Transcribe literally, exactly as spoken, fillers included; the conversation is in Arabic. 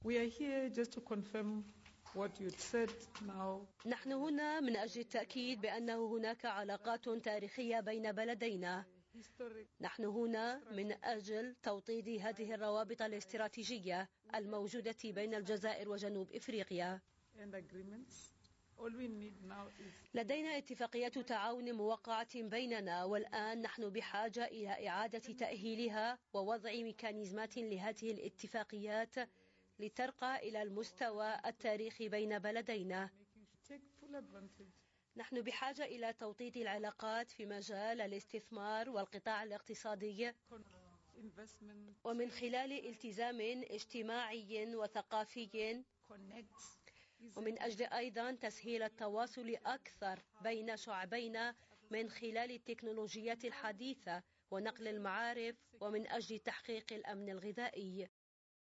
We are here just to confirm what you said now. نحن هنا من أجل التأكيد بأنه هناك علاقات تاريخية بين بلدينا. نحن هنا من أجل توطيد هذه الروابط الاستراتيجية الموجودة بين الجزائر وجنوب إفريقيا. لدينا اتفاقية تعاون موقعة بيننا، والآن نحن بحاجة إلى إعادة تأهيلها ووضع ميكانيزمات لهذه الاتفاقيات لترقى إلى المستوى التاريخي بين بلدينا. نحن بحاجة إلى توطيد العلاقات في مجال الاستثمار والقطاع الاقتصادي، ومن خلال التزام اجتماعي وثقافي، ومن أجل أيضا تسهيل التواصل أكثر بين شعبينا من خلال التكنولوجيات الحديثة ونقل المعارف، ومن أجل تحقيق الأمن الغذائي.